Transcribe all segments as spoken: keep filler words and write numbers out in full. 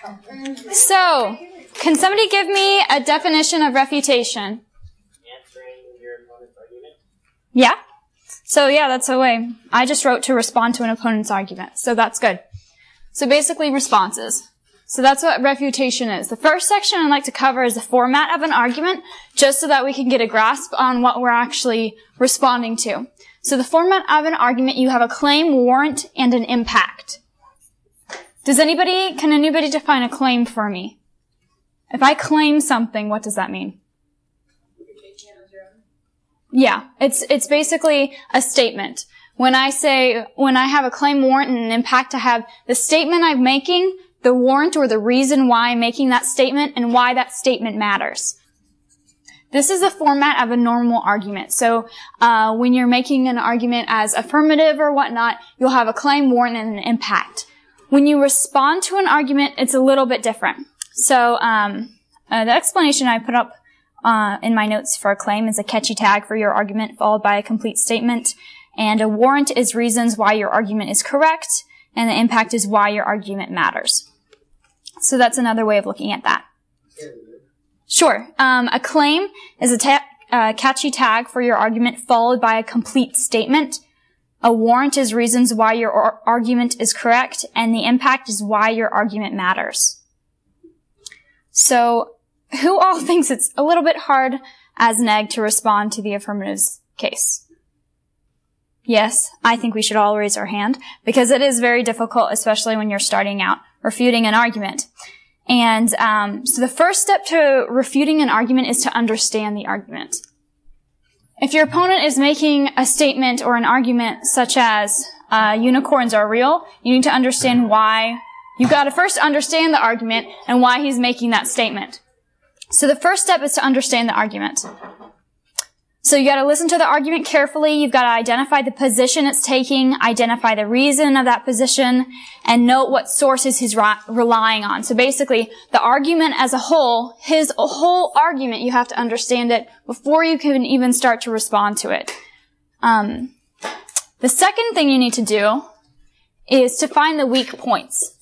So, can somebody give me a definition of refutation? Answering your opponent's argument. Yeah? So yeah, that's a way. I just wrote to respond to an opponent's argument, so that's good. So basically responses. So that's what refutation is. The first section I'd like to cover is the format of an argument, just so that we can get a grasp on what we're actually responding to. So the format of an argument, you have a claim, warrant, and an impact. Does anybody, can anybody define a claim for me? If I claim something, what does that mean? Yeah, it's, it's basically a statement. When I say, when I have a claim, warrant, and an impact, I have the statement I'm making, the warrant or the reason why I'm making that statement, and why that statement matters. This is the format of a normal argument. So, uh, when you're making an argument as affirmative or whatnot, you'll have a claim, warrant, and an impact. When you respond to an argument, it's a little bit different. So, um, uh, the explanation I put up Uh, in my notes for a claim is a catchy tag for your argument followed by a complete statement. And a warrant is reasons why your argument is correct, and the impact is why your argument matters. So that's another way of looking at that. Sure. Um, a claim is a ta- uh, catchy tag for your argument followed by a complete statement. A warrant is reasons why your ar- argument is correct, and the impact is why your argument matters. So, who all thinks it's a little bit hard as an egg to respond to the affirmative's case? Yes, I think we should all raise our hand, because it is very difficult, especially when you're starting out refuting an argument. And um, so the first step to refuting an argument is to understand the argument. If your opponent is making a statement or an argument such as uh, unicorns are real, you need to understand why. You've got to first understand the argument and why he's making that statement. So the first step is to understand the argument. So you got to listen to the argument carefully. You've got to identify the position it's taking, identify the reason of that position, and note what sources he's re- relying on. So basically, the argument as a whole, his whole argument, you have to understand it before you can even start to respond to it. Um, the second thing you need to do is to find the weak points.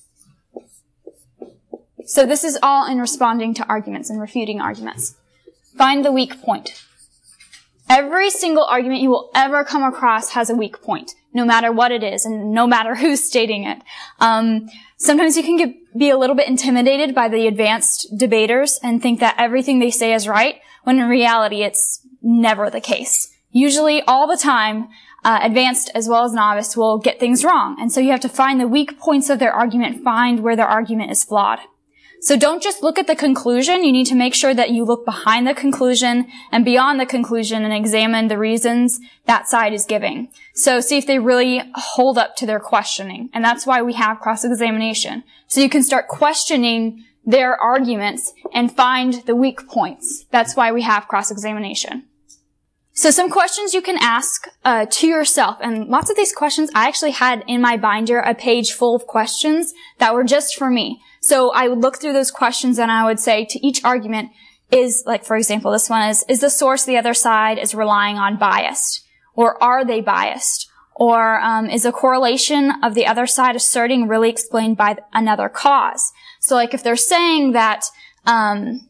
So this is all in responding to arguments and refuting arguments. Find the weak point. Every single argument you will ever come across has a weak point, no matter what it is, and no matter who's stating it. Um, sometimes you can get, be a little bit intimidated by the advanced debaters and think that everything they say is right, when in reality it's never the case. Usually, all the time, uh, advanced as well as novice will get things wrong. And so you have to find the weak points of their argument, find where their argument is flawed. So don't just look at the conclusion. You need to make sure that you look behind the conclusion and beyond the conclusion and examine the reasons that side is giving. So see if they really hold up to their questioning. And that's why we have cross-examination. So you can start questioning their arguments and find the weak points. That's why we have cross-examination. So some questions you can ask uh, to yourself, and lots of these questions, I actually had in my binder a page full of questions that were just for me. So I would look through those questions and I would say to each argument is, like for example, this one is, is the source the other side is relying on biased? Or are they biased? Or um, is a correlation of the other side asserting really explained by another cause? So like if they're saying that, um,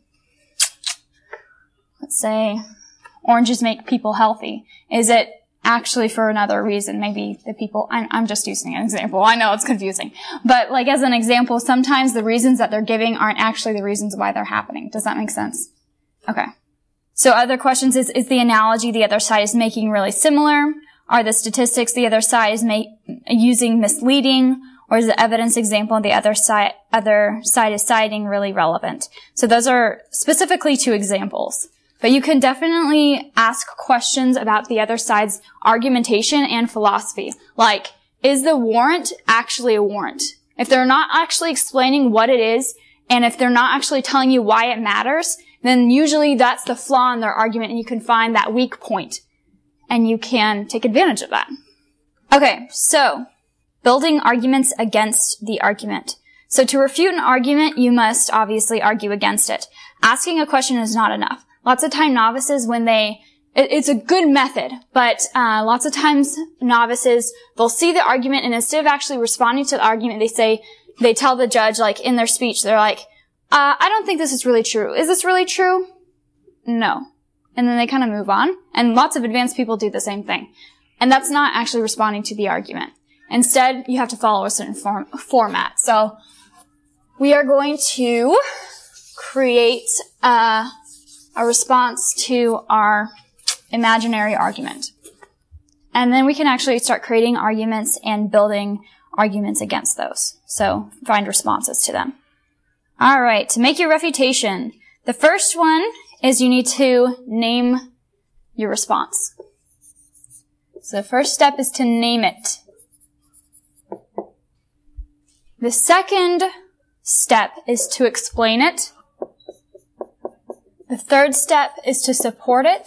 let's say, oranges make people healthy, is it actually for another reason? Maybe the people, I'm, I'm just using an example. I know it's confusing. But like as an example, sometimes the reasons that they're giving aren't actually the reasons why they're happening. Does that make sense? Okay. So other questions is, is the analogy the other side is making really similar? Are the statistics the other side is make, using misleading? Or is the evidence example the other side, other side is citing really relevant? So those are specifically two examples. But you can definitely ask questions about the other side's argumentation and philosophy. Like, is the warrant actually a warrant? If they're not actually explaining what it is, and if they're not actually telling you why it matters, then usually that's the flaw in their argument, and you can find that weak point. And you can take advantage of that. Okay, so, building arguments against the argument. So to refute an argument, you must obviously argue against it. Asking a question is not enough. Lots of time novices, when they, it, it's a good method, but uh, lots of times novices, they'll see the argument, and instead of actually responding to the argument, they say, they tell the judge, like, in their speech, they're like, uh, I don't think this is really true. Is this really true? No. And then they kind of move on. And lots of advanced people do the same thing. And that's not actually responding to the argument. Instead, you have to follow a certain form, format. So we are going to create uh, a response to our imaginary argument. And then we can actually start creating arguments and building arguments against those. So find responses to them. All right, to make your refutation, the first one is you need to name your response. So the first step is to name it. The second step is to explain it. The third step is to support it.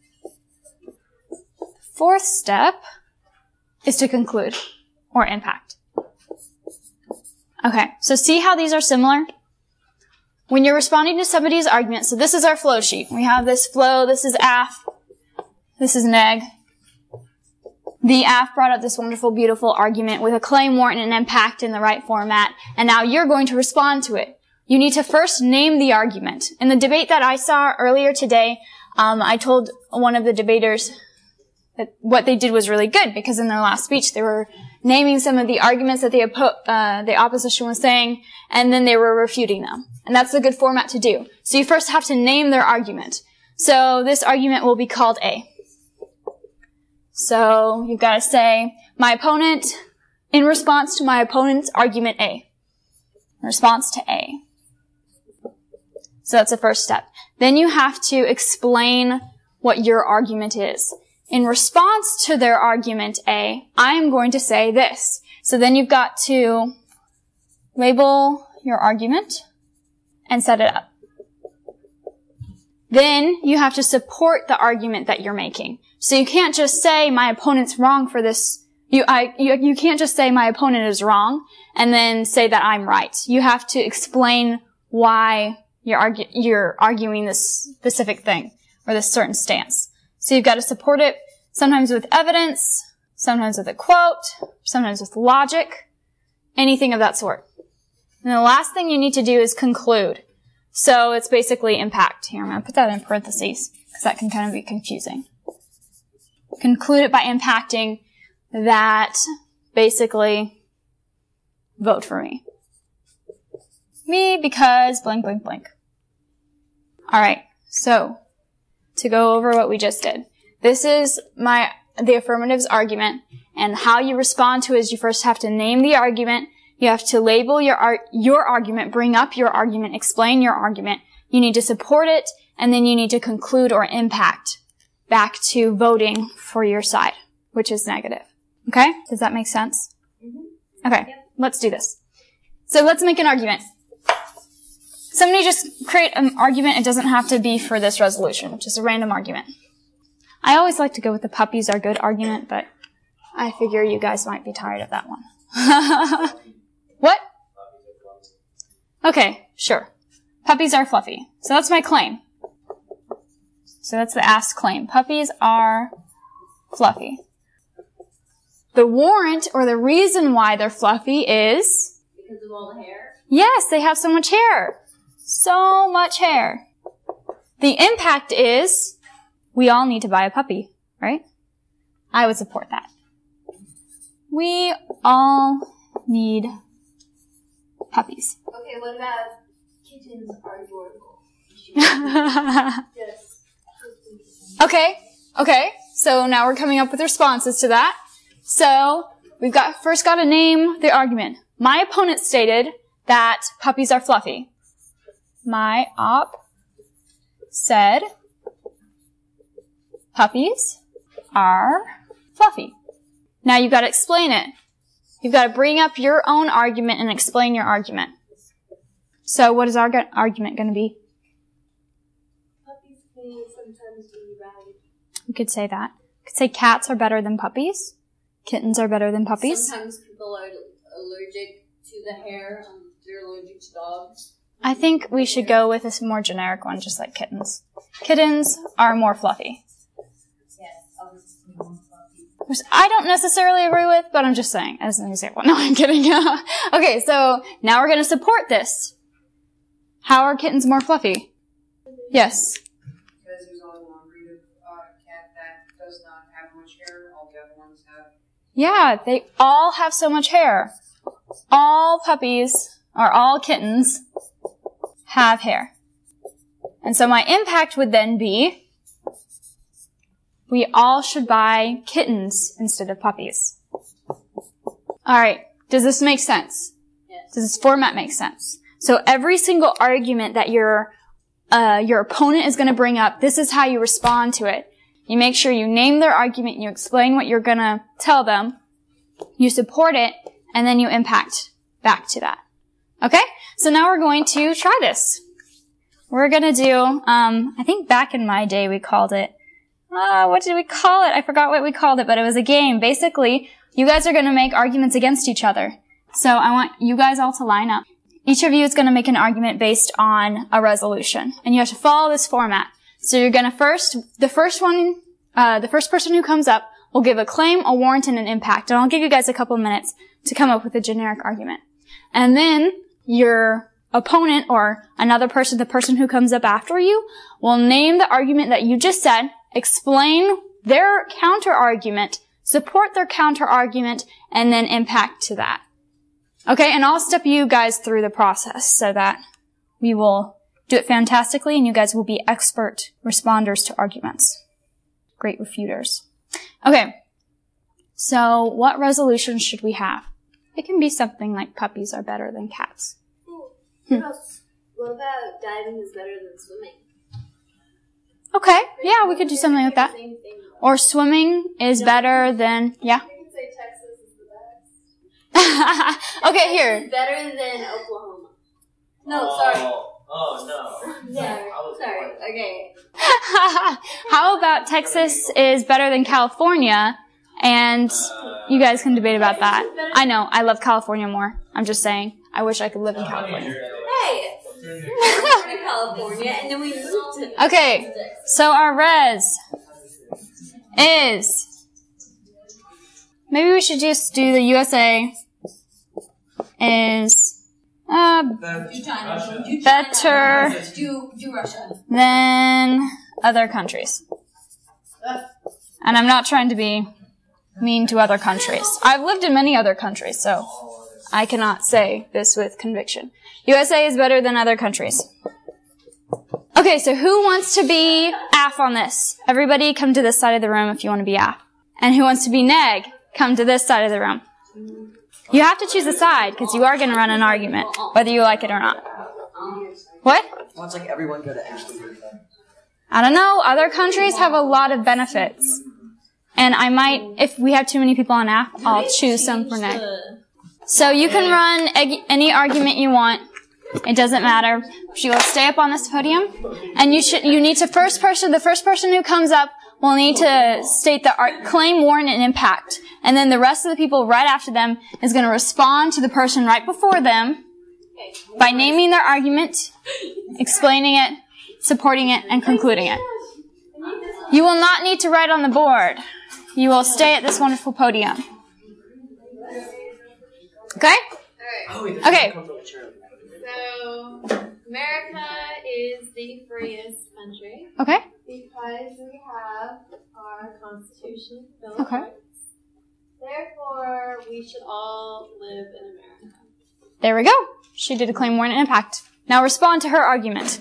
The fourth step is to conclude or impact. Okay, so see how these are similar? When you're responding to somebody's argument, so this is our flow sheet. We have this flow, this is A F, this is neg. The A F brought up this wonderful, beautiful argument with a claim, warrant, and impact in the right format, and now you're going to respond to it. You need to first name the argument. In the debate that I saw earlier today, um, I told one of the debaters that what they did was really good, because in their last speech they were naming some of the arguments that the, oppo- uh, the opposition was saying, and then they were refuting them. And that's a good format to do. So you first have to name their argument. So this argument will be called A. So you've got to say, my opponent, in response to my opponent's argument A. In response to A. So that's the first step. Then you have to explain what your argument is. In response to their argument A, I am going to say this. So then you've got to label your argument and set it up. Then you have to support the argument that you're making. So you can't just say my opponent's wrong for this. You, I, you, you can't just say my opponent is wrong and then say that I'm right. You have to explain why you're, argu- you're arguing this specific thing or this certain stance. So you've got to support it sometimes with evidence, sometimes with a quote, sometimes with logic, anything of that sort. And the last thing you need to do is conclude. So it's basically impact. Here, I'm going to put that in parentheses because that can kind of be confusing. Conclude it by impacting that basically vote for me. Me because blank, blank, blank. All right. So to go over what we just did. This is my the affirmatives argument, and how you respond to it is you first have to name the argument. You have to label your ar- your argument, bring up your argument, explain your argument. You need to support it, and then you need to conclude or impact back to voting for your side, which is negative. Okay? Does that make sense? Mm-hmm. Okay, yep. Let's do this. So let's make an argument. Somebody just create an argument. It doesn't have to be for this resolution, just a random argument. I always like to go with the puppies are good argument, but I figure you guys might be tired of that one. What? Okay, sure. Puppies are fluffy. So that's my claim. So that's the asked claim. Puppies are fluffy. The warrant, or the reason why they're fluffy is... Because of all the hair? Yes, they have so much hair. So much hair. The impact is, we all need to buy a puppy, right? I would support that. We all need puppies. Okay, what about kittens are adorable? Yes. Okay, okay. So now we're coming up with responses to that. So we've got first got to name the argument. My opponent stated that puppies are fluffy. My op said puppies are fluffy. Now you've got to explain it. You've got to bring up your own argument and explain your argument. So what is our argument going to be? Puppies can sometimes be ragged. We could say that. We could say cats are better than puppies. Kittens are better than puppies. Sometimes people are allergic to the hair. Um, they're allergic to dogs. I think we should go with a more generic one, just like kittens. Kittens are more fluffy. Yes, obviously more fluffy. which I don't necessarily agree with, but I'm just saying as an example. No, I'm kidding. Okay, so now we're going to support this. How are kittens more fluffy? Yes. Because there's only one breed of uh, cat that does not have much hair. All the other ones have. Yeah, they all have so much hair. All puppies, or all kittens, have hair. And so my impact would then be, we all should buy kittens instead of puppies. Alright, does this make sense? Yes. Does this format make sense? So every single argument that your, uh, your opponent is going to bring up, this is how you respond to it. You make sure you name their argument, you explain what you're going to tell them, you support it, and then you impact back to that. Okay? So now we're going to try this. We're gonna do, um, I think back in my day we called it, uh, what did we call it? I forgot what we called it, but it was a game. Basically, you guys are gonna make arguments against each other. So I want you guys all to line up. Each of you is gonna make an argument based on a resolution. And you have to follow this format. So you're gonna first, the first one, uh, the first person who comes up will give a claim, a warrant, and an impact. And I'll give you guys a couple of minutes to come up with a generic argument. And then your opponent or another person, the person who comes up after you, will name the argument that you just said, explain their counter-argument, support their counter-argument, and then impact to that. Okay, and I'll step you guys through the process so that we will do it fantastically and you guys will be expert responders to arguments. Great refuters. Okay, so what resolution should we have? It can be something like puppies are better than cats. What else? What about diving is better than swimming? Okay, yeah, we could do something like that. Same thing. Or swimming is better than, yeah. You could say Texas is the best. Okay, here. It's better than Oklahoma. No, oh, sorry. Oh, no. Yeah, I was sorry. Okay. How about Texas is better than California? And you guys can debate about that. I know, I love California more. I'm just saying. I wish I could live in California. Hey! We're in California, and then we moved to Okay, so our res is, maybe we should just do the U S A is uh, Do China. Do better China. Do, do Russia. than other countries. And I'm not trying to be mean to other countries. I've lived in many other countries, so I cannot say this with conviction. U S A is better than other countries. Okay, so who wants to be A F on this? Everybody come to this side of the room if you want to be A F. And who wants to be neg? Come to this side of the room. You have to choose a side, because you are going to run an argument, whether you like it or not. What? Well, it's like everyone go to Ashley. I don't know. Other countries have a lot of benefits. And I might, if we have too many people on A F, I'll choose some for neg. So you can run eg- any argument you want. It doesn't matter. You will stay up on this podium, and you should. You need to first person. The first person who comes up will need to state the art, claim, warrant, and impact, and then the rest of the people right after them is going to respond to the person right before them by naming their argument, explaining it, supporting it, and concluding it. You will not need to write on the board. You will stay at this wonderful podium. Okay? Okay. So, America is the freest country Okay. because we have our Constitution, Bill of Okay. Rights. Therefore, we should all live in America. There we go. She did a claim, warrant, and impact. Now respond to her argument.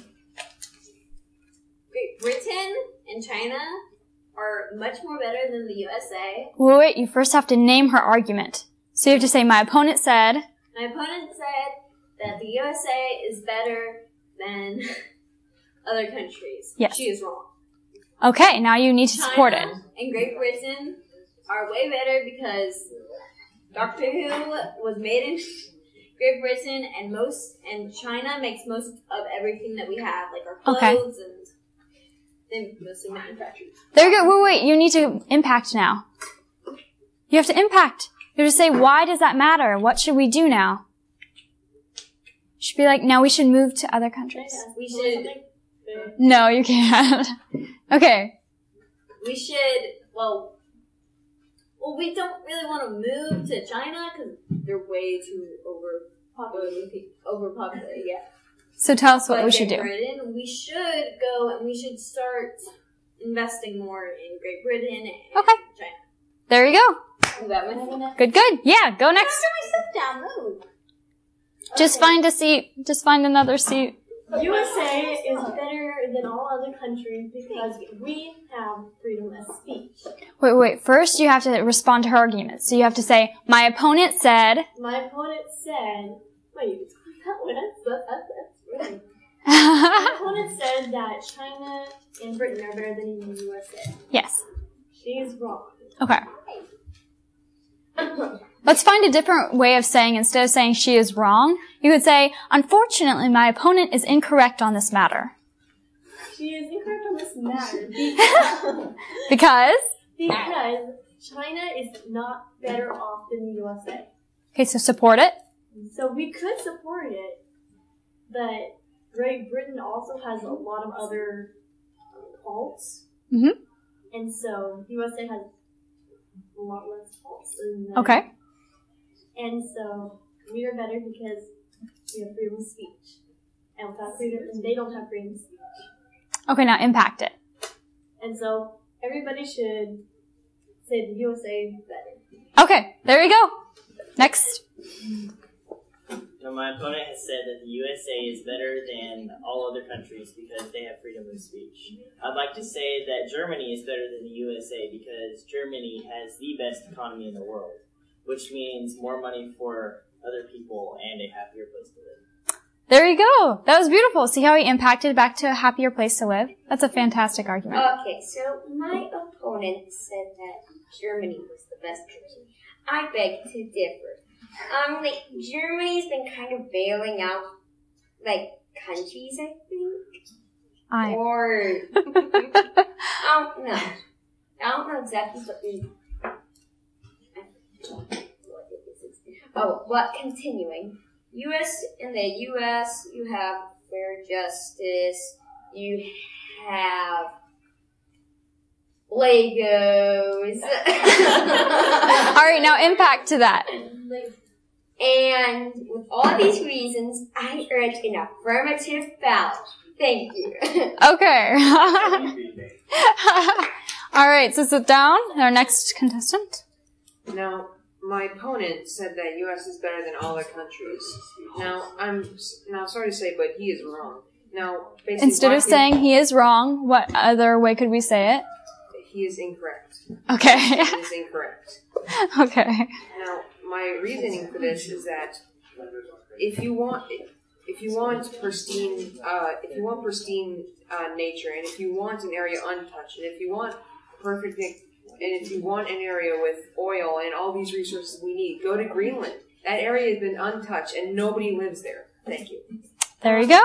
Great Britain and China are much more better than the U S A. Wait, wait, you first have to name her argument. So you have to say, my opponent said, My opponent said that the U S A is better than other countries. Yes. She is wrong. okay, now you need to support it. China and Great Britain are way better because Doctor Who was made in Great Britain, and most and China makes most of everything that we have, like our clothes Okay. and they mostly manufactured. There you go. Wait, wait, you need to impact now. You have to impact. You have to say, why does that matter? What should we do now? You should be like, no, we should move to other countries. We should No, you can't. Okay. we should well well, we don't really want to move to China because they're way too overpopulated. Overpopulated, yeah. So tell us what But we should Great do. Britain, we should go and we should start investing more in Great Britain and Okay. China. There you go. You got me? Good, good. Yeah, go next. Sit down, move. Just find a seat. Just find another seat. U S A is better than all other countries because we have freedom of speech. Wait, wait. First, you have to respond to her argument. So you have to say, my opponent said... My opponent said, wait, you can what I said, that's, that's right. My Yes. opponent said that China and Britain are better than the U S A. She is wrong. Okay. Let's find a different way of saying, instead of saying she is wrong, you could say, unfortunately, my opponent is incorrect on this matter. She is incorrect on this matter because, Because? because China is not better off than the U S A. Okay, so support it. So we could support it, but Great Britain also has a lot of other faults. Mm-hmm. And so U S A has a lot less faults than them. Okay. And so we are better because we have freedom of speech. And without freedom, and they don't have freedom of speech. Okay, now impact it. And so everybody should say the U S A is better. Okay, there you go. Next. Now, my opponent has said that the U S A is better than all other countries because they have freedom of speech. I'd like to say that Germany is better than the U S A because Germany has the best economy in the world, which means more money for other people and a happier place to live. There you go. That was beautiful. See how he impacted back to a happier place to live? That's a fantastic argument. Okay, so my opponent said that Germany was the best country. I beg to differ. Um, like, Germany's been kind of bailing out, like, countries, I think. I. Or, I don't know. I don't know exactly what the... Oh, but continuing. U S in the U S, you have fair justice, you have Legos. Alright, now impact to that. And with all these reasons, I urge an affirmative ballot. Thank you. Okay. Alright, so sit down. Our next contestant. Now, my opponent said that U S is better than all other countries. Now, I'm now sorry to say, but he is wrong. Now, basically, Instead of black saying he is wrong, what other way could we say it? people- he is incorrect. Okay. He is incorrect. Okay. Now, my reasoning for this is that if you want, if you want pristine, uh, if you want pristine uh, nature, and if you want an area untouched, and if you want perfect, and if you want an area with oil and all these resources we need, go to Greenland. That area has been untouched, and nobody lives there. Thank you. There you go.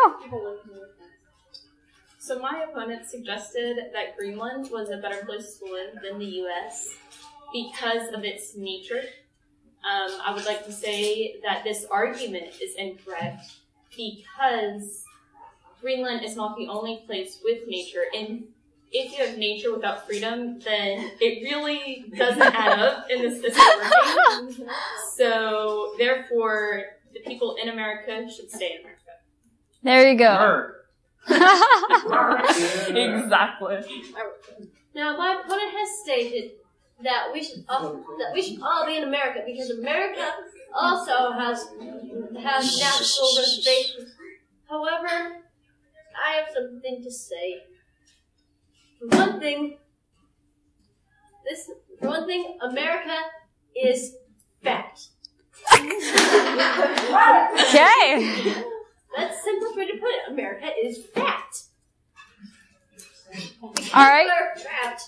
So my opponent suggested that Greenland was a better place to live than the U S because of its nature. Um, I would like to say that this argument is incorrect because Greenland is not the only place with nature. And if you have nature without freedom, then it really doesn't add up and this isn't working. So therefore, the people in America should stay in America. There you go. Exactly. Now, my opponent has stated that we should all, that we should all be in America because America also has has natural reservations. However, I have something to say. For one thing, this for one thing, America is fat. Okay. That's the simplest way to put it. America is fat. All right. We're fat.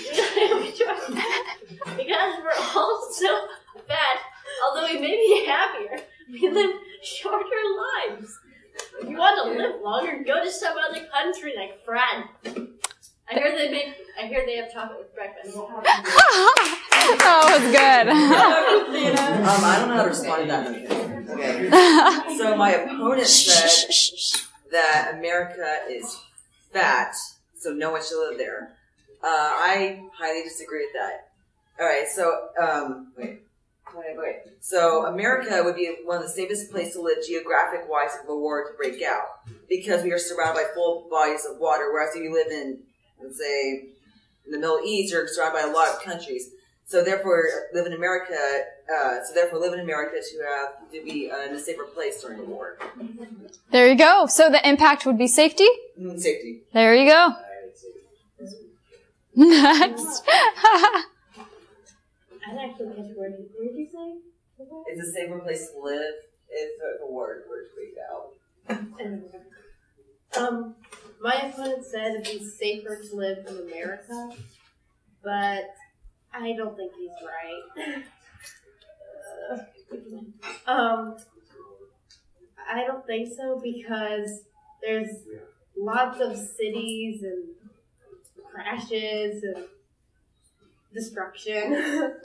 Because we're all so fat, although we may be happier, we live shorter lives. If you want to live longer, go to some other country like France. I hear they make. I hear they have chocolate with breakfast. That was good. Um, I don't know how to respond to that. Okay. So my opponent said that America is fat, so no one should live there. Uh, I highly disagree with that. Alright, so, um, wait. Wait, wait. So, America would be one of the safest places to live geographic-wise if a war to break out. Because we are surrounded by full bodies of water, whereas if you live in, let's say, in the Middle East, you're surrounded by a lot of countries. So therefore, live in America, uh, so therefore live in America to have, to be uh, in a safer place during the war. There you go. So the impact would be safety? Mm, safety. There you go. Next. I didn't actually catch the word. What did you say? It's a safer place to live if the war were to break out. Um, my opponent said it'd be safer to live in America, but I don't think he's right. uh, um, I don't think so because there's lots of cities and crashes and destruction.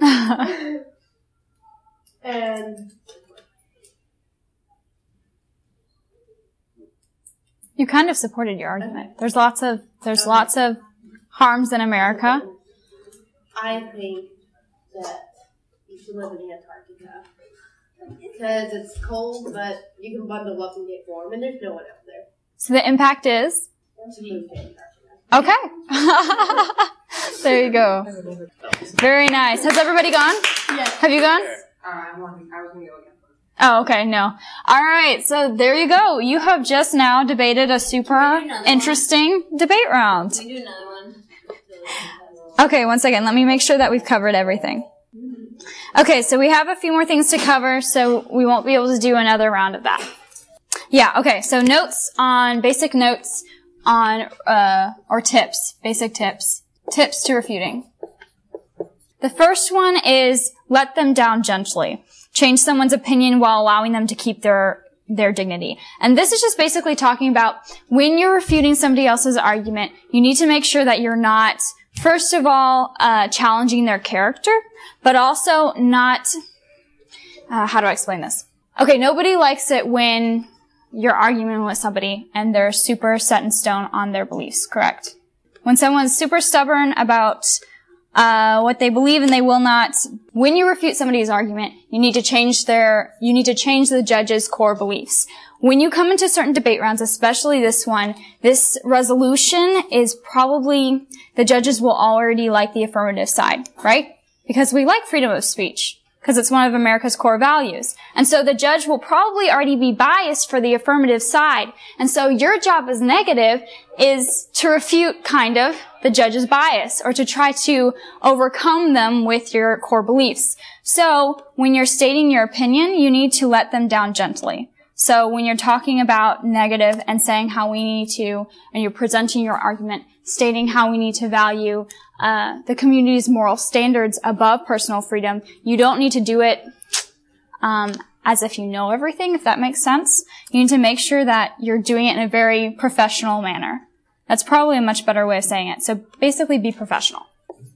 And You kind of supported your argument. There's lots of, there's lots of harms in America. I think that you should live in Antarctica because it's cold, but you can bundle up and get warm, and there's no one out there. So the impact is? To move to Antarctica. Okay. There you go. Very nice. Has everybody gone? Yes. Have you gone? Uh, I was going to go again. Oh, okay, no. Alright, so there you go. You have just now debated a super interesting debate round. We do another one. Okay, one second. Let me make sure that we've covered everything. Okay, so we have a few more things to cover, so we won't be able to do another round of that. Yeah, okay, so notes on, basic notes on, uh, or tips, basic tips. Tips to refuting. The first one is let them down gently. Change someone's opinion while allowing them to keep their their dignity. And this is just basically talking about when you're refuting somebody else's argument, you need to make sure that you're not, first of all, uh challenging their character, but also not, uh, how do I explain this? Okay, nobody likes it when you're arguing with somebody and they're super set in stone on their beliefs, correct? When someone's super stubborn about Uh, what they believe and they will not. When you refute somebody's argument, you need to change their, you need to change the judge's core beliefs. When you come into certain debate rounds, especially this one, this resolution is probably, the judges will already like the affirmative side, right? Because we like freedom of speech. Because it's one of America's core values. And so the judge will probably already be biased for the affirmative side. And so your job as negative is to refute, kind of, the judge's bias, or to try to overcome them with your core beliefs. So when you're stating your opinion, you need to let them down gently. So when you're talking about negative and saying how we need to, and you're presenting your argument, stating how we need to value uh the community's moral standards above personal freedom, you don't need to do it um as if you know everything, if that makes sense. You need to make sure that you're doing it in a very professional manner. That's probably a much better way of saying it. So basically be professional.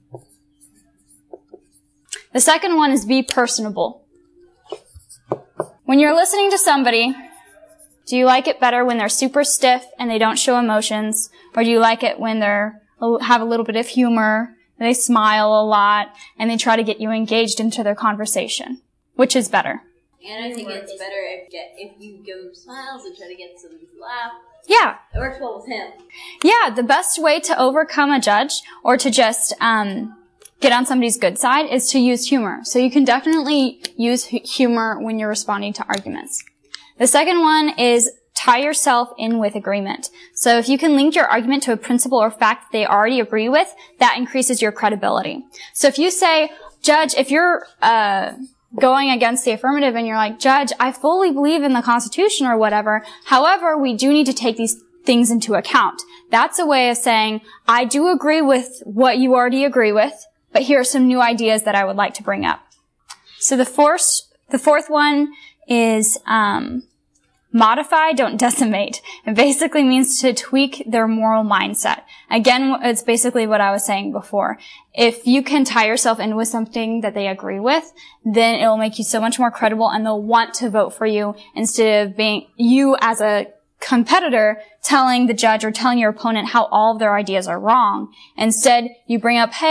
The second one is be personable. When you're listening to somebody, do you like it better when they're super stiff and they don't show emotions? Or do you like it when they're have a little bit of humor, they smile a lot, and they try to get you engaged into their conversation? Which is better? And I think it's better if get if you give them smiles and try to get some laugh. Yeah. It works well with him. Yeah, the best way to overcome a judge or to just um get on somebody's good side is to use humor. So you can definitely use hu- humor when you're responding to arguments. The second one is tie yourself in with agreement. So if you can link your argument to a principle or fact that they already agree with, that increases your credibility. So if you say, Judge, if you're uh going against the affirmative and you're like, Judge, I fully believe in the Constitution or whatever, however, we do need to take these things into account. That's a way of saying, I do agree with what you already agree with, but here are some new ideas that I would like to bring up. So the fourth, the fourth one is, um, modify, don't decimate. It basically means to tweak their moral mindset. Again, it's basically what I was saying before. If you can tie yourself in with something that they agree with, then it'll make you so much more credible and they'll want to vote for you instead of being you as a competitor telling the judge or telling your opponent how all of their ideas are wrong. Instead, you bring up, hey,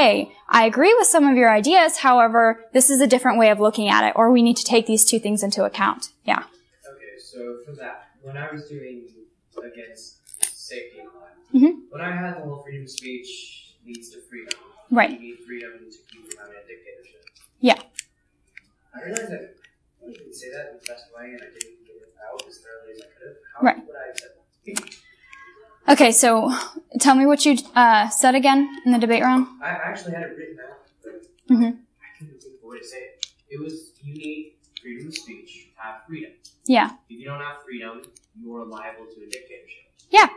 I agree with some of your ideas, however, this is a different way of looking at it, or we need to take these two things into account. Yeah. Okay, so for that, when I was doing against safety in mind, Mm-hmm. when I had the whole freedom of speech leads to freedom, Right. you need freedom to keep from having a dictatorship. Yeah. I realized that I didn't say that in the best way, and I didn't get it out as thoroughly as I could have. How Right. would I have said that? Okay, so tell me what you uh, said again in the debate round. I actually had it written out, but Mm-hmm. I couldn't think of a way to say it. It was, you need freedom of speech to have freedom. Yeah. If you don't have freedom, you are liable to a dictatorship. Yeah.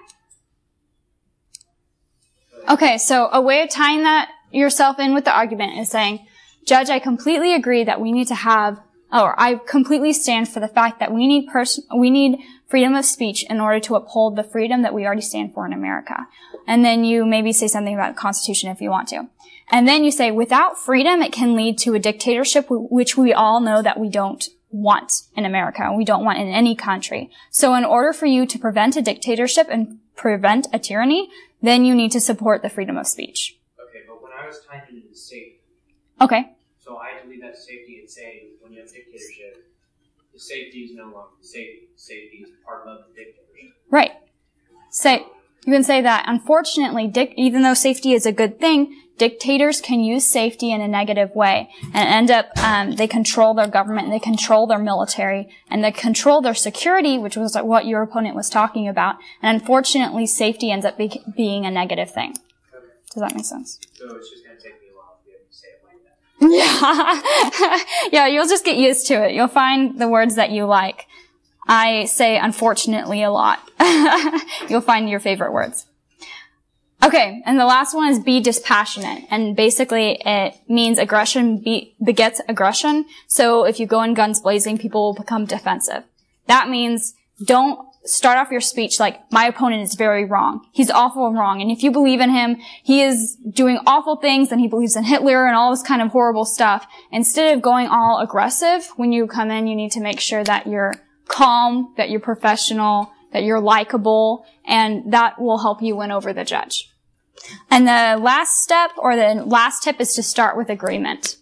Okay, so a way of tying that yourself in with the argument is saying, Judge, I completely agree that we need to have, or I completely stand for the fact that we need person, we need freedom of speech in order to uphold the freedom that we already stand for in America. And then you maybe say something about the Constitution if you want to. And then you say, without freedom, it can lead to a dictatorship, which we all know that we don't want in America. We don't want in any country. So in order for you to prevent a dictatorship and prevent a tyranny, then you need to support the freedom of speech. Okay, but when I was typing in safety, Okay. so I had to leave that safety and say, when you have dictatorship, the safety is no longer the safety. Safety is part of the dictatorship. Right. Say, you can say that, unfortunately, dic- even though safety is a good thing, dictators can use safety in a negative way and end up, um, they control their government, and they control their military, and they control their security, which was what your opponent was talking about. And unfortunately, safety ends up be- being a negative thing. Okay. Does that make sense? So it's just going to take me a while to be able to say it like that. Yeah. Yeah, you'll just get used to it. You'll find the words that you like. I say unfortunately a lot. You'll find your favorite words. Okay, and the last one is be dispassionate. And basically it means aggression be, begets aggression. So if you go in guns blazing, people will become defensive. That means don't start off your speech like, my opponent is very wrong. He's awful wrong. And if you believe in him, he is doing awful things and he believes in Hitler and all this kind of horrible stuff. Instead of going all aggressive, when you come in, you need to make sure that you're calm, that you're professional, that you're likable, and that will help you win over the judge. And the last step, or the last tip, is to start with agreement.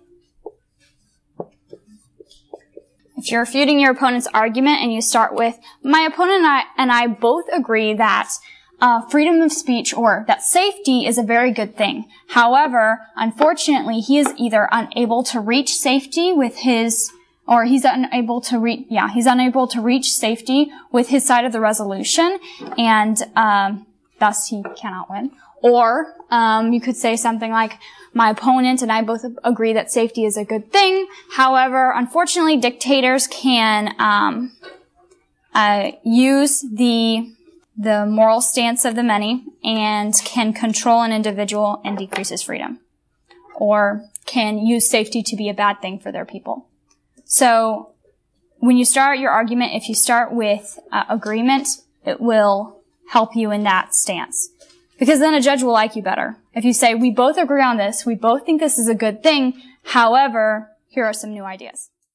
If you're refuting your opponent's argument and you start with, my opponent and I, and I both agree that uh, freedom of speech, or that safety, is a very good thing. However, unfortunately, he is either unable to reach safety with his or he's unable to reach, yeah, he's unable to reach safety with his side of the resolution, and um, thus he cannot win. Or um, you could say something like, my opponent and I both agree that safety is a good thing. However, unfortunately, dictators can um, uh, use the the moral stance of the many and can control an individual and decrease his freedom, or can use safety to be a bad thing for their people. So when you start your argument, if you start with uh, agreement, it will help you in that stance. Because then a judge will like you better. If you say, we both agree on this, we both think this is a good thing, however, here are some new ideas.